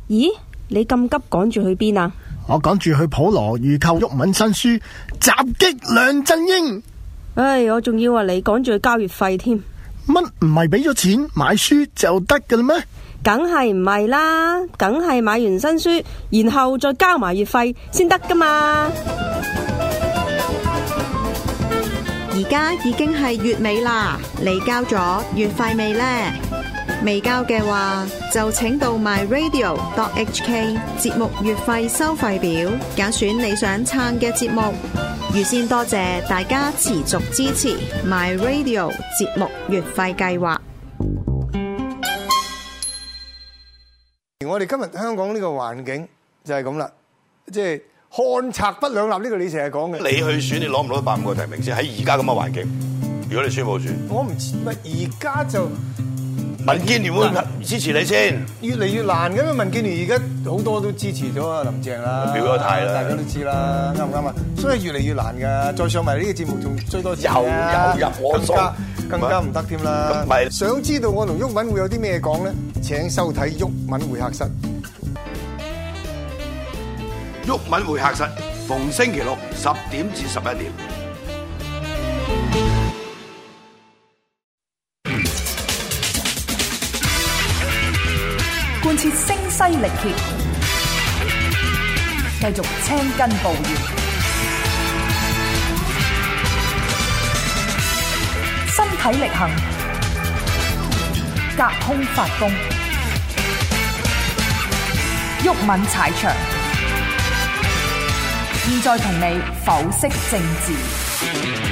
咦，你咁急趕住去邊啊？ 我趕住去普羅預購毓民新書《襲擊梁振英》。 唉，我仲以為你趕住去交月費添。 乜唔係俾咗錢買書就得㗎啦咩？ 梗係唔係啦，梗係買完新書，然後再交埋月費先得噶嘛。 而家已經係月尾啦，你交咗月費未呢？未交嘅話，就請到 myradio.hk 節目月費收費表，揀選你想撐嘅節目。預先多謝大家持續支持 myradio 節目月費計劃。 我哋今日香港呢個環境就係咁啦，即係漢賊不兩立，呢個你成日講嘅。 你去選，你攞唔攞到150個提名先？喺而家咁嘅環境，如果你宣佈選， 我唔知咪而家就民建聯會支持你先。 越嚟越難嘅，因為民建聯而家好多都支持咗阿林鄭啦， 表咗態啦， 大家都知啦，啱唔啱啊？所以越嚟越難㗎，再上埋呢個節目仲追多錢又入我數， 更加唔得添啦。想知道我同毓民會有啲咩講咧？請收睇毓民會客室。 毓民會客室逢星期六10點至11點。 貫徹聲嘶力竭，繼續青筋暴現，身體力行，隔空發功，毓民踩場。現在同你剖析政治。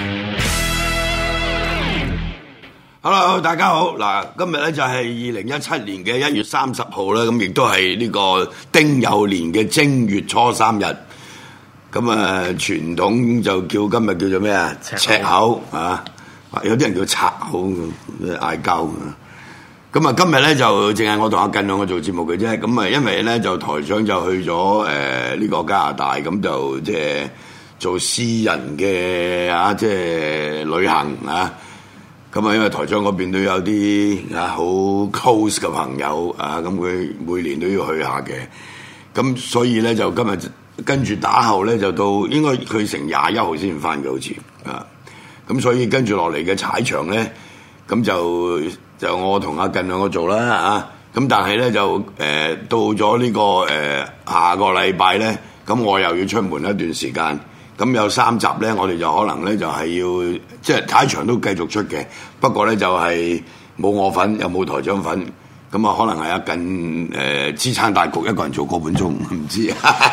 Hello， 大家好。嗱，今日咧就係2017年嘅1月30號啦，咁亦都係呢個丁酉年嘅正月初3日。咁啊，傳統就叫今日叫做咩啊？赤口啊，有啲人叫賊口，嗌交。咁啊，今日咧就淨係我同阿近兩個做節目嘅啫。咁啊，因為咧就台長就去咗呢個加拿大，咁就即係做私人嘅即係旅行啊。咁啊，因為台長嗰邊都有啲好 close 嘅朋友啊，咁佢每年都要去下嘅。咁所以咧就今日跟住打後咧就到應該佢成21號先翻嘅好似啊。咁所以跟住落嚟嘅踩場咧，咁就我同阿近兩個做啦啊。咁但係咧就到咗呢個下個禮拜咧，咁我又要出門一段時間。咁有3集咧，我哋就可能咧就係要即係踩場都繼續出嘅，不過咧就係冇我份，又冇台長份，咁啊可能係阿近支撐大局一個人做個半鐘，唔知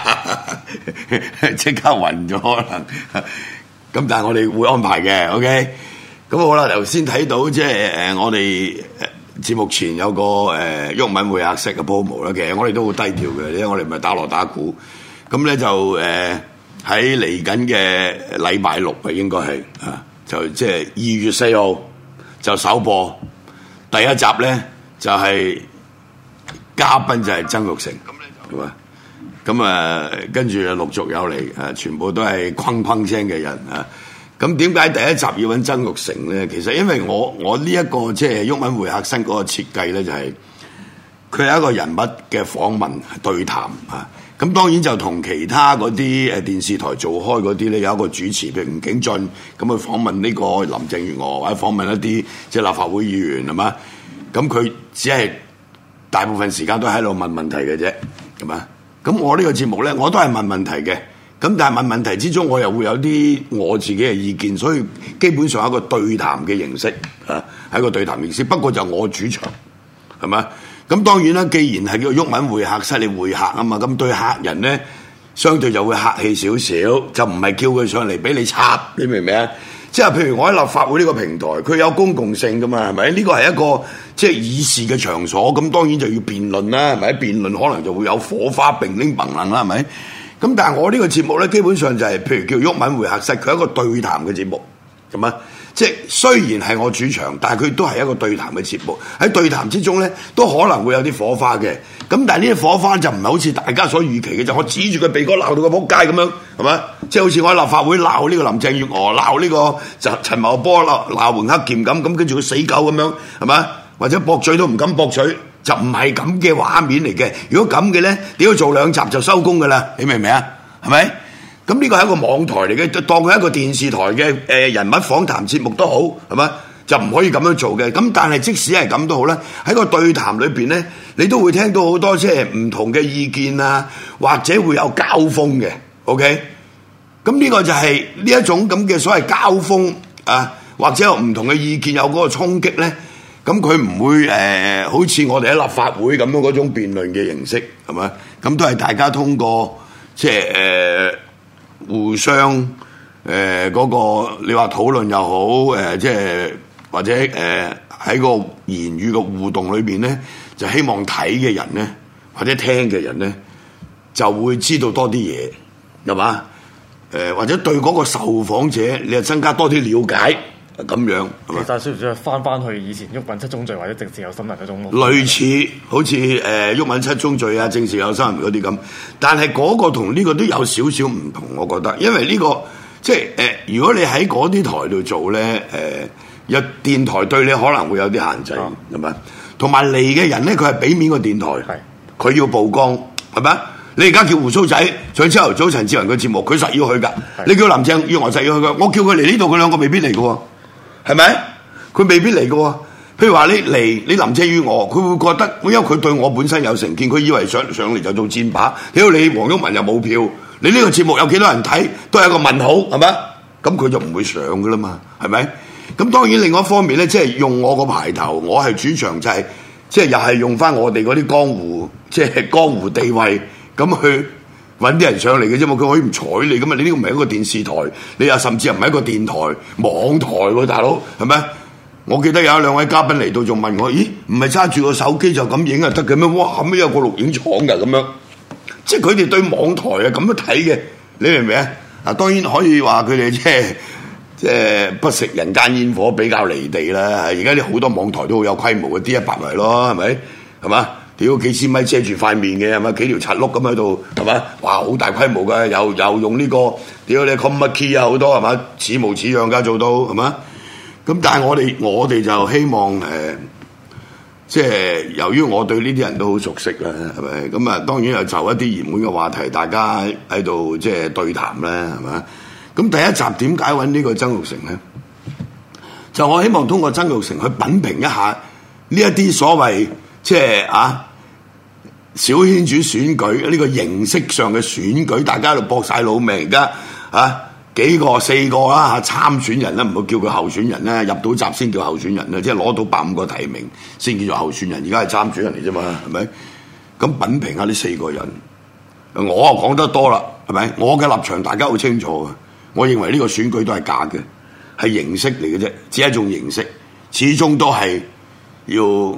即刻暈咗可能。咁但係我哋會安排嘅 ，OK。咁好啦，頭先睇到即係我哋節目前有個毓民會客室嘅 promo 啦，其實我哋都好低調嘅，因為我哋唔係打鑼打鼓，咁咧就喺嚟緊嘅禮拜6啊，應該係就即係2月4號就首播第一集咧，就係嘉賓就係曾鈺成，係嘛？咁跟住陸續有嚟全部都係鏗鏗聲嘅人啊！咁點解第一集要揾曾鈺成咧？其實因為我呢一個即係毓民會客室嗰個設計咧，就係佢係一個人物嘅訪問對談啊！咁當然就同其他嗰啲電視台做開嗰啲咧，有一個主持，譬如吳景俊咁去訪問呢個林鄭月娥，或者訪問一啲即係立法會議員係嘛？咁佢只係大部分時間都喺度問問題嘅啫，係嘛？咁我呢個節目咧，我都係問問題嘅。咁但係問問題之中，我又會有啲我自己嘅意見，所以基本上係一個對談嘅形式係一個對談形式。不過就我主場係嘛？咁當然啦，既然係叫毓民會客室，你會客啊嘛，咁對客人咧，相對就會客氣少少，就唔係叫佢上嚟俾你插，你明唔明啊？即係譬如我喺立法會呢個平台，佢有公共性噶嘛，係咪？呢個係一個即係議事嘅場所，咁當然就要辯論啦，係咪？辯論可能就會有火花、乒鈴嘭唥啦，係咪？咁但係我呢個節目咧，基本上就係譬如叫毓民會客室，佢係一個對談嘅節目，係咪？即係雖然係我主場，但係佢都係一個對談嘅節目。喺對談之中咧，都可能會有啲火花嘅。咁但係呢啲火花就唔係好似大家所預期嘅，就我指住佢鼻哥鬧到佢仆街咁樣，係咪？即係好似我喺立法會鬧呢個林鄭月娥，鬧呢個陳茂波，鬧黃克儉咁，跟住佢死狗咁樣，係咪？或者駁嘴都唔敢駁嘴， 就唔係咁嘅畫面嚟嘅。如果咁嘅咧，你要做2集就收工噶啦，你明唔明啊？係咪？咁呢個係一個網台嚟嘅，當佢係一個電視台嘅人物訪談節目都好，係咪？就唔可以咁樣做嘅。咁但係即使係咁都好啦，喺個對談裏邊咧，你都會聽到好多即係唔同嘅意見啊，或者會有交鋒嘅。OK， 咁呢個就係呢一種咁嘅所謂交鋒啊，或者有唔同嘅意見有嗰個衝擊咧。咁佢唔會好似我哋喺立法會咁樣嗰種辯論嘅形式，係咪？咁都係大家通過即係互相嗰個你話討論又好，即係或者喺個言語嘅互動裏邊咧，就希望睇嘅人咧，或者聽嘅人咧，就會知道多啲嘢，係嘛？或者對嗰個受訪者，你又增加多啲了解。咁樣， 其實需唔需要翻去以前毓民七宗罪或者政治有心人嗰種？ 類似好似毓民七宗罪啊、政治有心人嗰啲咁，但係嗰個同呢個都有少少唔同，我覺得，因為呢個即係如果你喺嗰啲台度做咧，有電台對你可能會有啲限制，係咪？同埋嚟嘅人咧，佢係俾面個電台，佢要曝光，係咪？你而家叫鬍鬚仔上朝頭早陳志雲嘅節目，佢實要去㗎。你叫林鄭月娥實要去㗎。我叫佢嚟呢度，佢兩個未必嚟㗎喎。係咪？佢未必嚟嘅喎。譬如話你嚟，你林鄭月娥，佢會覺得，因為佢對我本身有成見，佢以為上嚟就做箭靶。屌你黃毓民又冇票，你呢個節目有幾多人睇，都係一個問號，係咪？咁佢就唔會上㗎啦嘛，係咪？咁當然另外一方面咧，即係用我個牌頭，我係主場就係，即係又係用翻我哋嗰啲江湖，即係江湖地位咁去揾啲人上嚟嘅啫嘛，佢可以唔睬你噶嘛？你呢個唔係一個電視台，你又甚至又唔係一個電台、網台喎，大佬係咪？我記得有2位嘉賓嚟到，仲問我：咦，唔係揸住個手機就咁影就得嘅咩？哇，咩有個錄影廠㗎咁樣？即係佢哋對網台係咁樣睇嘅，你明唔明啊？啊，當然可以話佢哋即係不食人間煙火，比較離地啦。而家啲好多網台都好有規模嘅，D100嚟咯，係咪？係嘛？屌幾千米遮住塊面嘅係咪？幾條柒碌咁喺度係咪？哇！好大規模嘅，又用呢個屌你 Chroma Key 啊，好多係嘛？似模似樣㗎做到係嘛？咁但係我哋就希望即係由於我對呢啲人都好熟悉啦，係咪？咁啊當然又就一啲熱門嘅話題，大家喺度即係對談啦，係嘛？咁第一集點解揾呢個曾鈺成咧？就我希望通過曾鈺成去品評一下呢一啲所謂即係小圈子選舉呢個形式上嘅選舉，大家喺度搏晒老命，而家幾個4個啦參選人啦，唔好叫佢候選人啦，入到閘先叫候選人啦，即係攞到150個提名先叫做候選人，而家係參選人嚟啫嘛，係咪？咁品評下呢4個人，我啊講得多啦，係咪？我嘅立場大家好清楚嘅，我認為呢個選舉都係假嘅，係形式嚟嘅啫，只係一種形式，始終都係要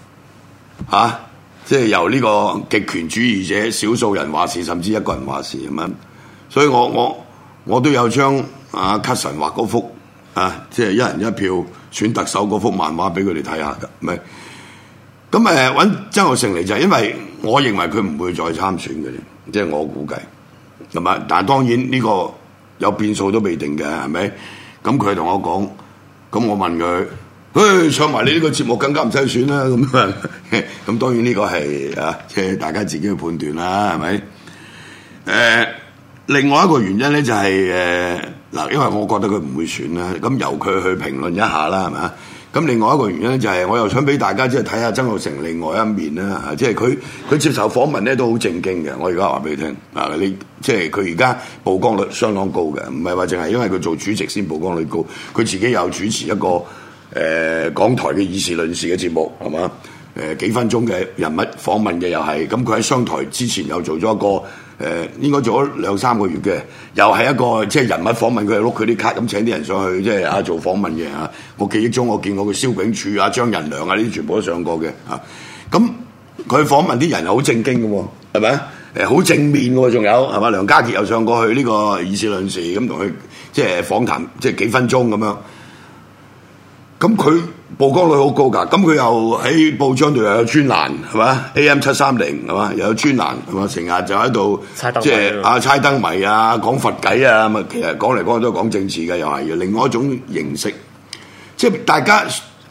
即係由呢個極權主義者少數人話事，甚至一個人話事咁樣。所以我都有將卡神畫嗰幅即係一人一票選特首嗰幅漫畫俾佢哋睇下㗎，係咪？咁揾曾鈺成嚟就係因為我認為佢唔會再參選嘅，即係我估計，係咪？但係當然呢個有變數都未定嘅，係咪？咁佢同我講，咁我問佢，上埋你呢個節目更加唔使選啦，咁啊，咁當然呢個係即係大家自己去判斷啦，係咪？另外一個原因咧就係因為我覺得佢唔會選啦，咁由佢去評論一下啦，係咪啊？咁另外一個原因咧就係我又想俾大家即係睇下曾鈺成另外一面啦，即係佢接受訪問咧都好正經嘅。我而家話俾你聽，你即係佢而家曝光率相當高嘅，唔係話淨係因為佢做主席先曝光率高，佢自己有主持一個港台嘅議事論事嘅節目，係嘛？幾分鐘嘅人物訪問嘅又係，咁佢喺商台之前又做咗一個。應該做咗2-3個月嘅，又係一個即係人物訪問，佢係碌佢啲卡咁請啲人上去，即係做訪問嘅。我記憶中我見過佢蕭炳柱張仁良呢啲全部都上過嘅。咁佢訪問啲人係好正經嘅喎，係咪？好正面喎，仲有係嘛？梁家傑又上過去呢個議事論事，咁同佢即係訪談，即係幾分鐘咁樣。咁佢曝光率好高㗎，咁佢又喺報章度又有專欄，係嘛 AM730 係嘛，又有專欄係嘛，成日就喺度即係猜燈謎講佛偈啊，咁其實講嚟講去都係講政治嘅，又係另外一種形式，即係大家睇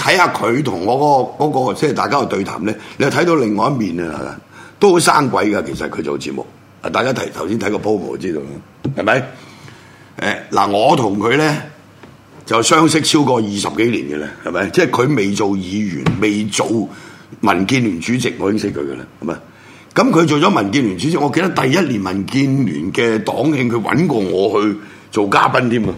睇下佢同我嗰個即係大家嘅對談咧，你就睇到另外一面啊，都好生鬼㗎。其實佢做節目，大家頭先睇個 promo 就知道啦，係咪？嗱，我同佢咧就相識超過20幾年嘅啦，係咪？即係佢未做議員，未做民建聯主席，我已經識佢嘅啦，係咪？咁佢做咗民建聯主席，我記得第一年民建聯嘅黨慶，佢揾過我去做嘉賓添啊！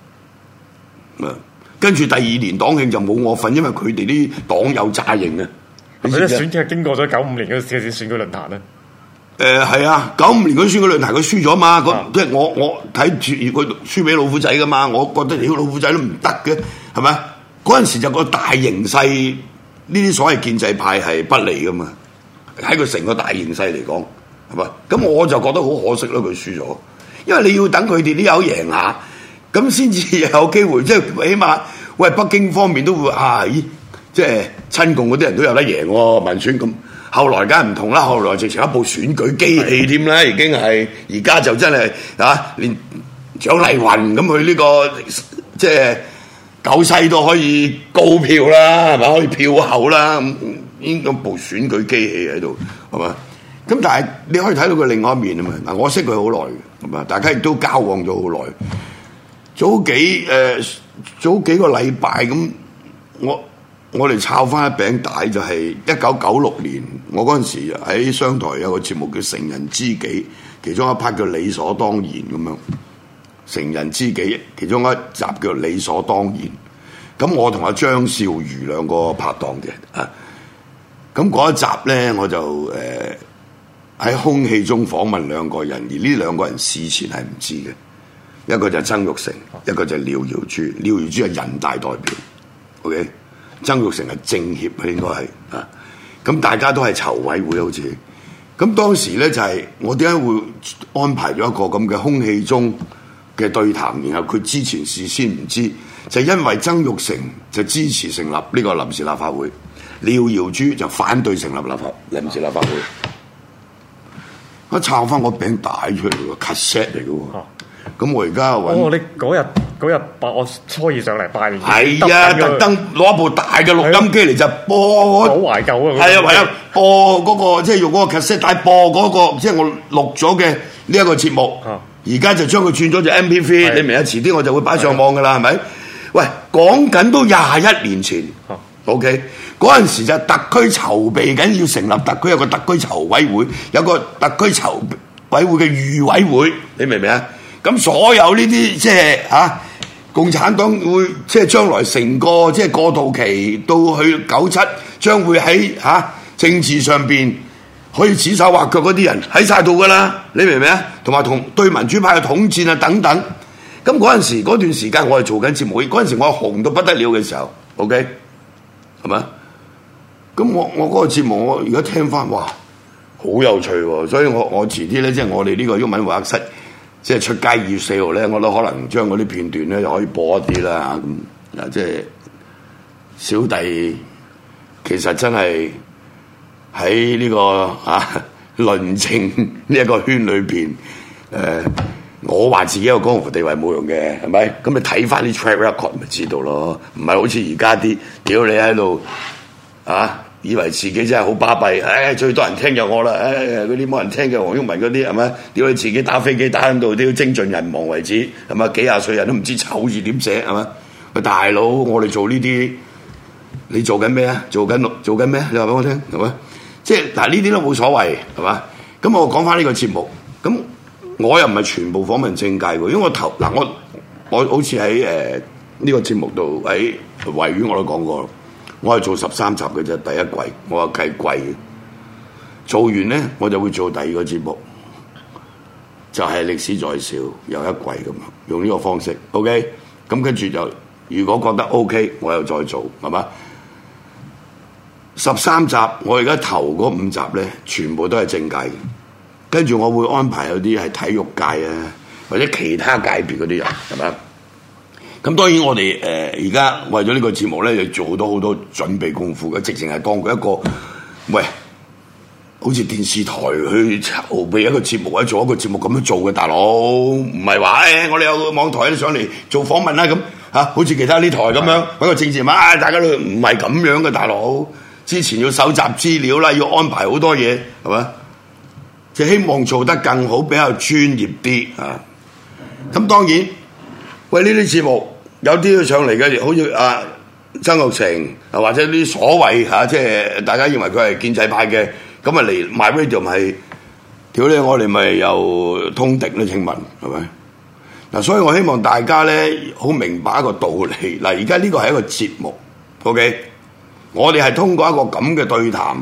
跟住第二年黨慶就冇我份，因為佢哋啲黨友詐型啊！ 佢啲選舉係經過咗95年嗰時嘅選舉論壇咧。 係啊，95年嗰選舉論壇佢輸咗嘛，即係我睇住佢輸俾老虎仔噶嘛，我覺得屌老虎仔都唔得嘅，係咪？嗰陣時就個大形勢，呢啲所謂建制派係不利噶嘛，喺佢成個大形勢嚟講，係咪？咁我就覺得好可惜咯，佢輸咗，因為你要等佢哋啲友贏下，咁先至有機會，即係起碼喂北京方面都會即係親共嗰啲人都有得贏喎，民選咁。後來梗係唔同啦，後來直情一部選舉機器添啦，已經係而家就真係連蔣麗芸咁去呢個即係九西都可以高票啦，係咪可以票後啦？咁應該部選舉機器喺度係嘛？咁但係你可以睇到佢另外一面啊嘛！嗱，我識佢好耐嘅，係嘛？大家亦都交往咗好耐。早幾個禮拜咁，我哋抄翻一餅帶，就係1996年，我嗰陣時喺商台有個節目叫《成人知己》，其中一 part 叫理所當然咁樣。成人知己其中一集叫理所當然。咁我同阿張少瑜兩個拍檔嘅啊。咁嗰一集咧，我就喺空氣中訪問兩個人，而呢兩個人事前係唔知嘅。一個就係曾鈺成，一個就係廖耀珠。廖耀珠係人大代表 ，OK。曾鈺成係政協啊，應該係啊，咁大家都係籌委會好似，咁當時咧就係我點解會安排咗一個咁嘅空氣中嘅對談，然後佢之前事先唔知，就因為曾鈺成就支持成立呢個臨時立法會，廖耀珠就反對成立臨時立法會，我抄翻個餅帶出嚟喎 cassette 嚟嘅喎。咁我而家揾你嗰日我初二上嚟拜年， 係啊，特登攞一部大嘅錄音機嚟就播， 好懷舊啊！ 係啊，播嗰個即係用嗰個 cassette 帶播嗰個，即係我錄咗嘅呢一個節目。而家就將佢轉咗做 MP3，你明啊？遲啲我就會擺上網噶啦，係咪？喂，講緊都21年前，OK，嗰陣時就特區籌備緊要成立特區，有個特區籌委會，有個特區籌委會嘅預委會，你明唔明啊？咁所有呢啲即係共產黨會即係將來成個即係過渡期到去97，將會喺政治上邊可以指手畫腳嗰啲人喺晒度噶啦，你明唔明啊？同埋對民主派嘅統戰啊等等。咁嗰陣時嗰段時間我係做緊節目，嗰陣時我紅到不得了嘅時候 ，OK 係咪？咁我嗰個節目我而家聽翻，哇，好有趣喎！所以我遲啲咧，即係我哋呢個毓民會客室。即係出街2月4號咧，我都可能將嗰啲片段咧就可以播一啲啦咁。嗱，即係小弟其實真係喺呢個論政呢一個圈裏邊，我話自己有江湖地位冇用嘅，係咪？咁你睇翻啲 track record 咪知道咯，唔係好似而家啲屌你喺度以為自己真係好巴閉，最多人聽就我啦，嗰啲冇人聽嘅黃毓民嗰啲係咪？屌你自己打飛機打喺度都要精盡人亡為止，係咪？幾廿歲人都唔知醜字點寫係咪？喂大佬，我哋做呢啲，你做緊咩啊？做緊咩？你話俾我聽係咪？即係嗱，呢啲都冇所謂係嘛？咁我講翻呢個節目，咁我又唔係全部訪問政界喎，因為我好似喺呢個節目度喺維園我都講過。我係做13集嘅啫，第一季我係計季嘅。做完咧，我就會做第二個節目，就係歷史在笑，又一季咁樣，用呢個方式。OK，咁跟住就如果覺得 OK，我又再做，係嘛？13集，我而家頭嗰5集咧，全部都係政界嘅。跟住我會安排有啲係體育界啊，或者其他界別嗰啲人，係咪？咁當然我哋而家為咗呢個節目咧，就做好多準備功夫嘅，直情係當佢一個喂，好似電視台去籌備一個節目或者做一個節目咁樣做嘅，大佬唔係話我哋有個網台上嚟做訪問啦咁， 好似其他呢台咁樣揾個政治人物，大家都唔係咁樣嘅，大佬。之前要搜集資料啦，要安排好多嘢，係嘛？就希望做得更好，比較專業啲啊。咁當然，喂呢啲節目有啲上嚟嘅，好似曾鈺成或者啲所謂即係大家認為佢係建制派嘅，咁啊嚟 MyRadio 咪屌你，我哋咪又通敵咧？請問係咪？嗱，所以我希望大家咧好明白一個道理。嗱，而家呢個係一個節目 ，OK？ 我哋係通過一個咁嘅對談，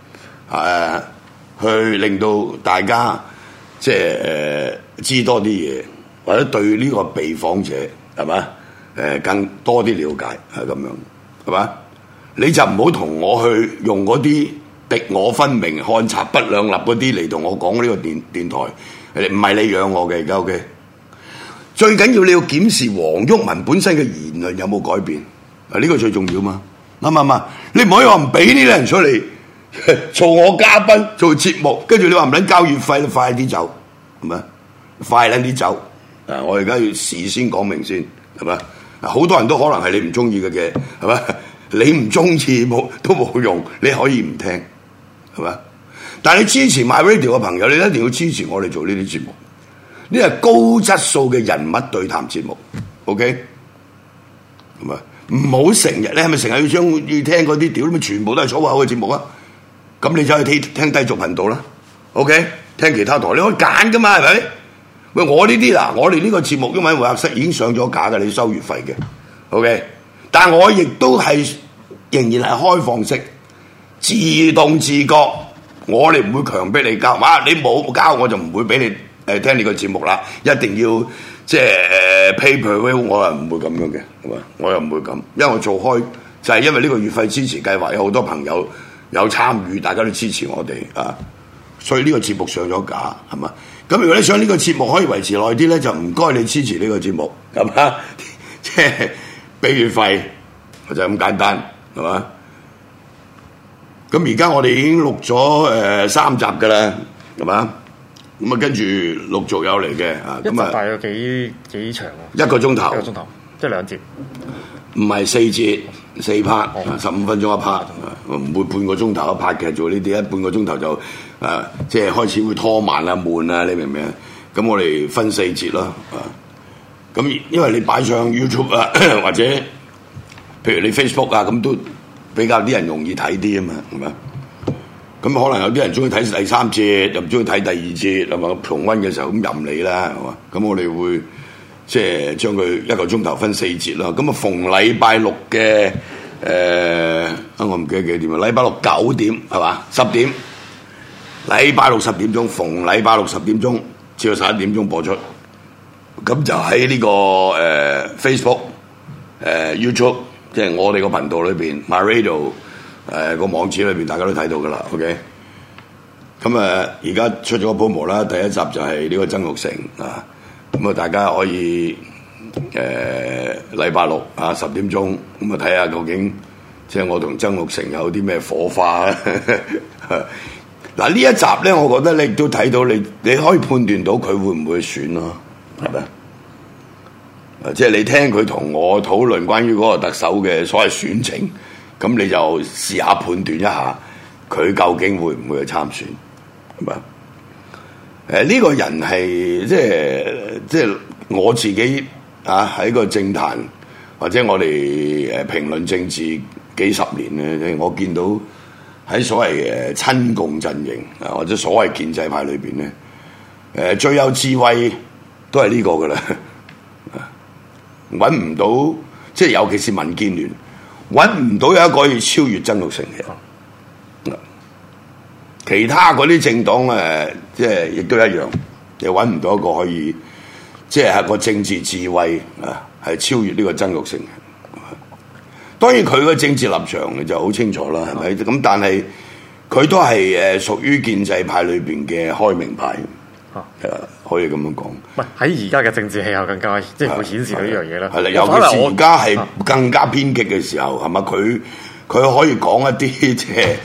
去令到大家即係知多啲嘢，或者對呢個被訪者係嘛更多啲了解係咁樣，係嘛？你就唔好同我去用嗰啲敵我分明、漢賊不兩立嗰啲嚟同我講呢個電台，唔係你養我嘅而家 OK。最緊要你要檢視黃毓民本身嘅言論有冇改變，呢個最重要嘛。啱唔啱？你唔可以話唔俾呢啲人出嚟做我嘉賓做節目，跟住你話唔撚交月費，快啲走係咪？快撚啲走！我而家要事先講明先係咪？好多人都可能係你唔中意嘅係咪？你唔中意都冇用，你可以唔聽係咪？但係你支持 MyRadio 嘅朋友，你一定要支持我哋做呢啲節目。呢係高質素嘅人物對談節目 ，OK 係咪？唔好成日，你係咪成日要聽嗰啲屌咁全部都係粗口嘅節目啊？咁你就去聽低俗頻道啦 ，OK？ 聽其他台你可以揀噶嘛，係咪？喂，我呢啲嗱，我哋呢個節目因為會客室已經上咗架嘅，你收月費嘅 ，OK？ 但係我亦都係仍然係開放式，自動自覺，我哋唔會強迫你交，你冇交我就唔會俾你聽你個節目啦，一定要。即係 pay per view， 我係唔會咁樣嘅，係嘛？我又唔會咁，因為我做開就係因為呢個月費支持計劃，有好多朋友有參與，大家都支持我哋啊，所以呢個節目上咗架，係嘛？咁如果你想呢個節目可以維持耐啲咧，就唔該你支持呢個節目，係嘛？即係俾月費，就咁簡單，係嘛？咁而家我哋已經錄咗3集㗎啦，係嘛？咁啊，跟住陸續有嚟嘅啊，咁啊， 大約幾長啊？1 個鐘頭， 即係2節， 唔係4節4 part， 15分鐘一 part， 唔會半個鐘頭一 part嘅做呢啲，半個鐘頭就即係開始會拖慢啊、悶啊，你明唔明啊？咁我哋分4節咯，咁因為你擺上 YouTube 啊，或者譬如你 Facebook 啊，咁都比較啲人容易睇啲啊嘛，係咪？咁可能有啲人中意睇第3節，又唔中意睇第2節，係嘛？重溫嘅時候咁任你啦，係嘛？咁我哋會即係將佢1個鐘頭分4節啦。咁啊，逢禮拜六嘅我唔記得幾點啊？禮拜六9點係嘛？10點，禮拜六10點鐘，逢禮拜六10點鐘至到11點鐘播出。咁就喺呢個Facebook、YouTube， 即係我哋個頻道裏邊 MyRadio。個網址裏邊大家都睇到噶啦 ，OK。咁而家出咗個 promo 啦，第1集就係呢個曾鈺成啊。咁大家可以禮拜六10點鐘咁睇下究竟即係我同曾鈺成有啲咩火花咧。嗱呢一集咧，我覺得你亦都睇到你可以判斷到佢會唔會選咯，係咪？即係你聽佢同我討論關於嗰個特首嘅所謂選情。咁你就試下判斷一下，佢究竟會唔會去參選，係咪？呢個人係即係我自己喺個政壇或者我哋評論政治幾十年咧，我見到喺所謂親共陣營或者所謂建制派裏邊咧，最有智慧都係呢個噶啦，揾唔到即係尤其是民建聯。揾唔到有一個可以超越曾鈺成嘅，其他嗰啲政黨即係亦都一樣，又揾唔到一個可以即係個政治智慧係超越呢個曾鈺成嘅。當然佢個政治立場就好清楚啦，係咪？咁但係佢都係屬於建制派裏邊嘅開明派。可以咁樣講。 唔係喺而家嘅政治氣候更加即係會顯示到呢樣嘢啦。 係啦，尤其是而家係更加偏激嘅時候，係咪？佢可以講一啲即係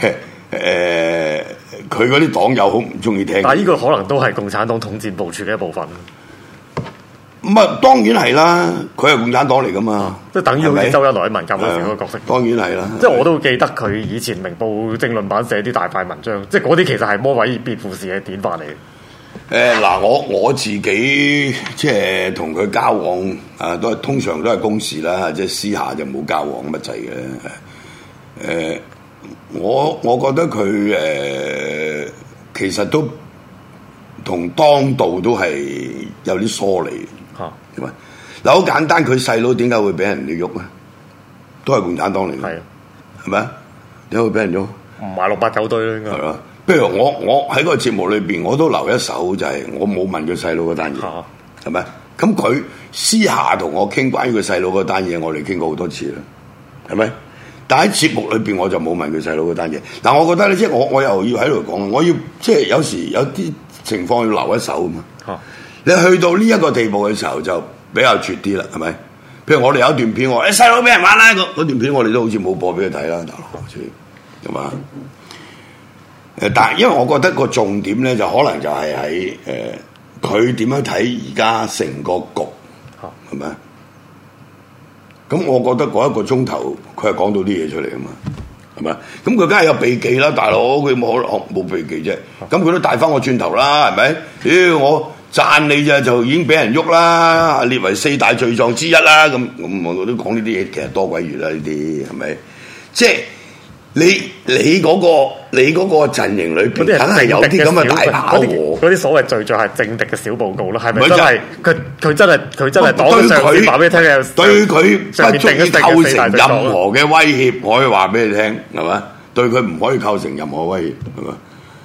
佢嗰啲黨友好唔中意聽。 但係呢個可能都係共產黨統戰部署嘅一部分。 咁啊，當然係啦，佢係共產黨嚟噶嘛， 即係等於好似周恩來喺文革嗰時嗰個角色。 當然係啦， 即係我都記得佢以前明報政論版寫啲大塊文章，即係嗰啲其實係魔鬼辯護士嘅典範嚟嘅。 嗱，我自己即係同佢交往都係通常都係公事啦，即係私下就冇交往乜滯嘅。我覺得佢其實都同當道都係有啲疏離。點啊？嗱，好簡單，佢細佬點解會俾人哋喐咧？都係共產黨嚟嘅，係咪啊？點解會俾人喐？ 唔係689堆啦，應該係嘛？譬如我喺個節目裏邊，我都留一手，就係我冇問佢細佬嗰單嘢，係咪？咁佢私下同我傾關於佢細佬嗰單嘢，我哋傾過好多次啦，係咪？但喺節目裏邊，我就冇問佢細佬嗰單嘢。但我覺得咧，即係我又要喺度講，我要即係有時有啲情況要留一手啊嘛。你去到呢一個地步嘅時候，就比較絕啲啦，係咪？譬如我哋有一段片，我細佬俾人玩啦，嗰段片我哋都好似冇播俾佢睇啦，大佬，係嘛？但係因為我覺得個重點咧，就可能就係喺佢點樣睇而家成個局，係咪？咁我覺得嗰1個鐘頭，佢係講到啲嘢出嚟啊嘛，係咪？咁佢梗係有避忌啦，大佬，佢冇可能冇避忌啫。咁佢都帶翻我轉頭啦，係咪？屌我讚你咋，就已經俾人喐啦，列為4大罪狀之一啦。咁我都講呢啲嘢，其實多鬼餘啦，呢啲係咪？即係。你嗰個陣營裏邊，梗係有啲咁嘅大炮喎。嗰啲所謂罪狀係政敵嘅小報告咯，係咪真係？佢真係黨上邊話俾你聽嘅， 對佢不足以構成任何嘅威脅，我可以話俾你聽，係嘛？對佢唔可以構成任何威脅，係嘛？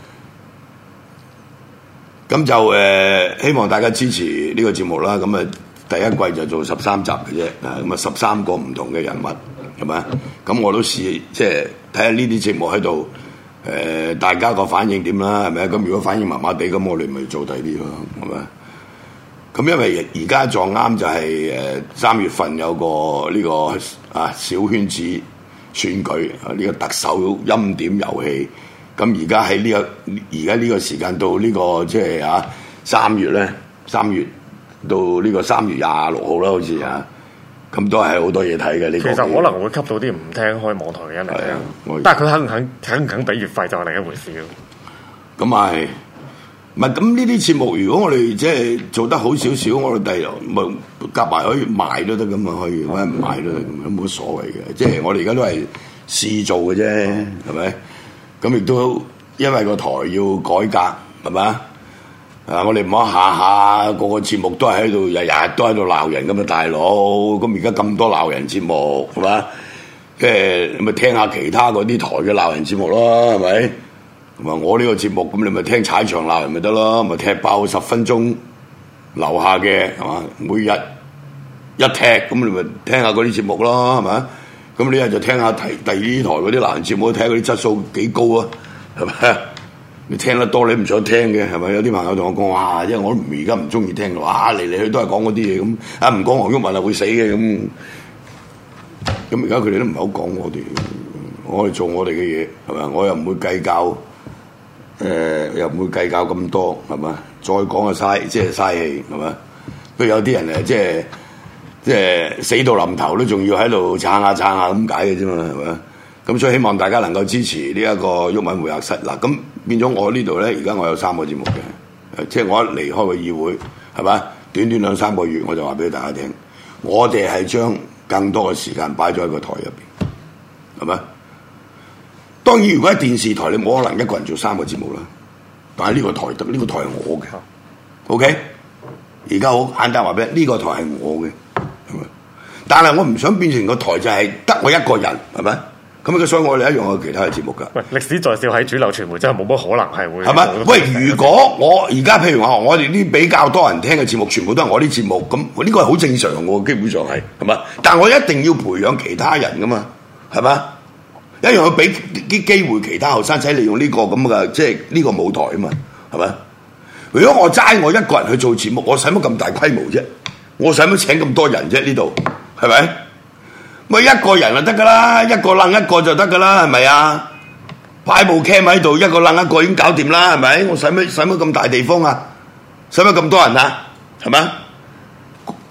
咁就希望大家支持呢個節目啦。咁啊，第一季就做13集嘅啫，咁啊13個唔同嘅人物。係咪？咁我都試即係睇下呢啲節目喺度，大家個反應點啦，係咪？咁如果反應麻麻地，咁我哋咪做第啲咯，係咪？咁因為而家撞啱就係3月份有個呢個小圈子選舉呢個特首欽點遊戲，咁而家喺呢個時間到呢個即係3月咧，3月到呢個3月26號啦，好似咁都係好多嘢睇嘅呢個。 其實可能會吸到啲唔聽開網台嘅人嚟聽，但係佢肯唔肯俾月費就係另一回事咯。咁係， 唔係咁呢啲節目，如果我哋即係做得好少少，我哋第日咪夾埋可以賣都得咁啊，可以，或者唔賣都得，咁冇所謂嘅。即係我哋而家都係試做嘅啫，係咪？咁亦都因為個台要改革，係咪？我哋唔好下下個節目都係喺度，日日都喺度鬧人咁啊，大佬！咁而家咁多鬧人節目，係嘛？即係你咪聽下其他嗰啲台嘅鬧人節目咯，係咪？同埋我呢個節目，咁你咪聽踩場鬧人咪得咯，咪踢爆10分鐘樓下嘅，係嘛？每日一踢，咁你咪聽下嗰啲節目咯，係咪？咁呢日就聽下第二台嗰啲鬧人節目，睇下嗰啲質素幾高啊，係咪？你聽得多你唔想聽嘅係咪？有啲朋友同我講哇，因為我而家唔中意聽嘅，哇嚟嚟去都係講嗰啲嘢咁，唔講黃毓民會死嘅咁。咁而家佢哋都唔係好講我哋做我哋嘅嘢係咪？我又唔會計較，又唔會計較咁多係咪？再講就嘥，即係嘥氣係咪？不過有啲人即係死到臨頭都仲要喺度撐下咁解嘅啫嘛係咪？咁所以希望大家能夠支持呢一個毓民會客室嗱，咁變咗我呢度咧，而家我有3個節目嘅，即係我一離開個議會，係咪？短短2-3個月，我就話俾大家聽，我哋係將更多嘅時間擺咗喺個台入邊，係咪？當然，如果喺電視台，你冇可能一個人做3個節目啦，但係呢個台得，呢個台係我嘅 ，OK？而家好簡單話俾你，呢個台係我嘅，係咪？但係我唔想變成個台就係得我一個人，係咪？咁所以我哋一樣有其他嘅節目㗎。喂， 歷史在笑喺主流傳媒真係冇乜可能係會。 係咪？喂，如果我而家譬如話，我哋啲比較多人聽嘅節目，全部都係我啲節目，咁呢個係好正常嘅，基本上係咪？但我一定要培養其他人㗎嘛，係咪？一樣要俾啲機會其他後生仔利用呢個咁嘅即係呢個舞台啊嘛，係咪？如果我齋我一個人去做節目，我使乜咁大規模啫？我使乜請咁多人啫？呢度係咪？咪一個人就得噶啦，一個掕一個就得噶啦，係咪啊？擺部 cam 喺度，一個掕一個已經搞掂啦，係咪？我使乜咁大地方啊？使乜咁多人啊？係咪？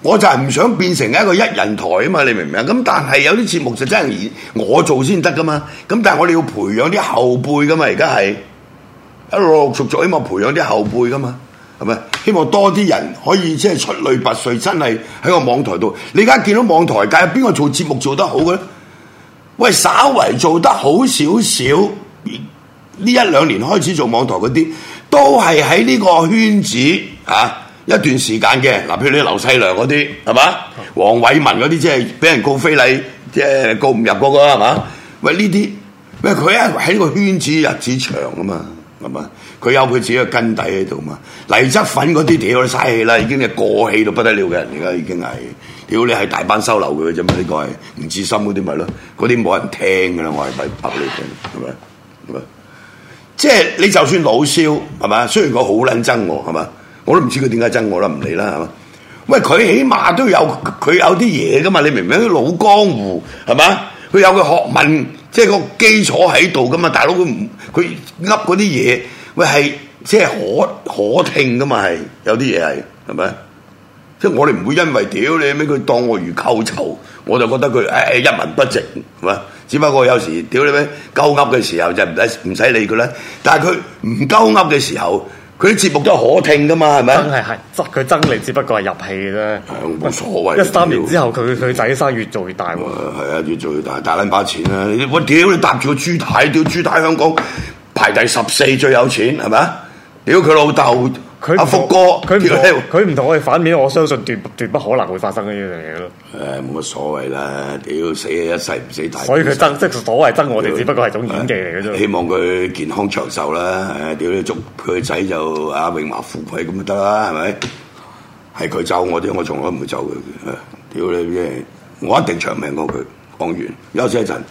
我就係唔想變成一個一人台啊嘛，你明唔明啊？咁但係有啲節目就真係我做先得噶嘛。咁但係我哋要培養啲後輩噶嘛，而家係一陸陸續續希望培養啲後輩噶嘛，係咪？希望多啲人可以即係出類拔萃，真係喺個網台度。你而家見到網台界邊個做節目做得好嘅咧？喂，稍為做得好少少，呢一兩年開始做網台嗰啲，都係喺呢個圈子一段時間嘅。嗱，譬如你劉細良嗰啲係嘛，黃偉文嗰啲即係俾人告非禮，即係告唔入嗰個係嘛？喂，呢啲喂佢喺呢個圈子日子長啊嘛，係嘛？佢有佢自己嘅根底喺度嘛。黎則奮嗰啲屌你嘥氣啦，已經係過氣到不得了嘅人，而家已經係屌你係大班收留佢嘅啫嘛。呢個係吳志森嗰啲咪咯，嗰啲冇人聽㗎啦，我係咪拍你聽係咪？即係你就算老蕭係嘛，雖然佢好撚憎我係嘛。我都唔知佢點解憎我啦，唔理啦，係嘛？喂，佢起碼都有佢有啲嘢噶嘛，你明唔明？啲老江湖係嘛？佢有個學問，即係個基礎喺度噶嘛。大佬佢噏嗰啲嘢，喂係即係可聽噶嘛，係有啲嘢係咪？即係我哋唔會因為屌你咩佢當我如寇仇，我就覺得佢一文不值係嘛？只不過有時屌你咩鳩噏嘅時候就唔使理佢啦。但係佢唔鳩噏嘅時候。佢啲節目都係可聽噶嘛，係咪？真係佢憎你，只不過係入戲嘅啫。冇所謂。13年之後，佢仔生越做越大喎。係啊，越做越大，大撚把錢啦！我屌你搭住個朱太，屌朱太香港排第14最有錢，係咪啊？屌佢老豆，阿福哥，佢唔同我哋反面，我相信斷不可能會發生呢樣嘢咯。冇乜所謂啦，屌死一世唔死大。所以佢憎即係所謂憎我哋，只不過係種演技嚟嘅啫。希望佢健康長壽啦，屌你祝佢仔就阿榮華富貴咁就得啦，係咪？係佢咒我啫，我從來唔會咒佢。屌你咩？我一定長命過佢。講完，休息一陣。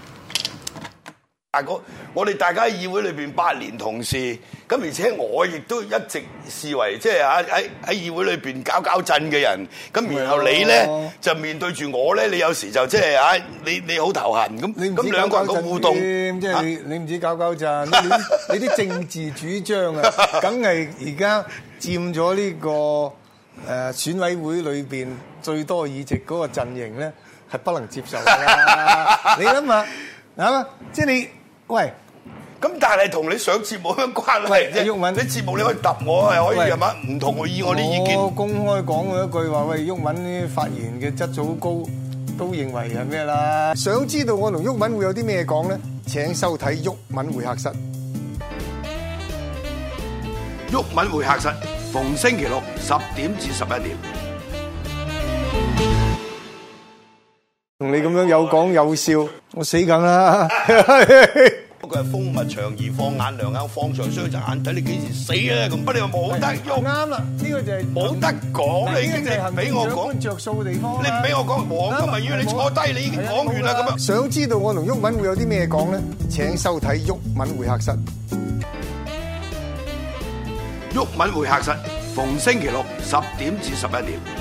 大哥，我哋大家喺議會裏邊8年同事，咁而且我亦都一直視為即係喺議會裏邊搞震嘅人，咁然後你咧就面對住我咧，你有時就即係你好頭痕咁兩個人嘅互動， 即係你唔止搞震，你啲政治主張啊，梗係而家佔咗呢個選委會裏邊最多議席嗰個陣營咧，係不能接受㗎啦。你諗下啊，即係你。喂， 咁但係同你上節目有咩關係啫？ 毓民， 你節目你可以揼我係可以係嘛？唔同意我啲意見。 我公開講過一句話，喂，毓民啲發言嘅質素高，都認為係咩啦？想知道我同毓民會有啲咩講咧？請收睇毓民會客室。 毓民會客室逢星期六10點至11點。 同你咁樣有講有笑，我死梗啦！ 不過係風物長宜放眼量眼，放長雙隻眼睇你幾時死啊！咁不你話冇得喐， 啱啦，呢個就係冇得講，你已經係俾我講着數嘅地方。 你唔俾我講，黃金咪要你坐低，你已經講完啦咁樣。 想知道我同毓民會有啲咩講咧？請收睇毓民會客室。 毓民會客室逢星期六10點至11點。